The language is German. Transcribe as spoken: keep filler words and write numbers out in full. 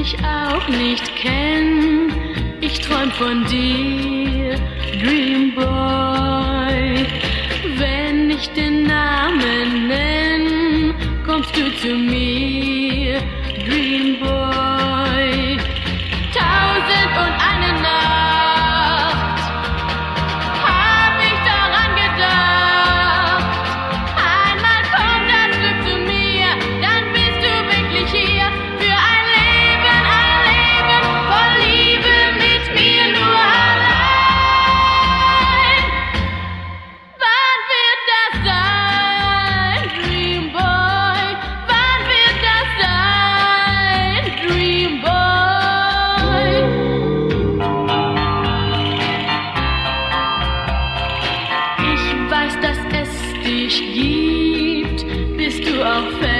dich auch nicht kenn, ich träum von dir, Dream Boy. Wenn ich den Namen nenn, kommst du zu mir, Dream Boy. Tausend und eine Nacht hab ich daran gedacht. Einmal kommt das Glück zu mir, dann bist du wirklich hier. Für ein Leben, ein Leben voll Liebe mit mir nur allein. Wann wird das sein, Dream Boy? Wann wird das sein, Dream Boy? Ich weiß, dass es dich gibt. Bist du auch Fan?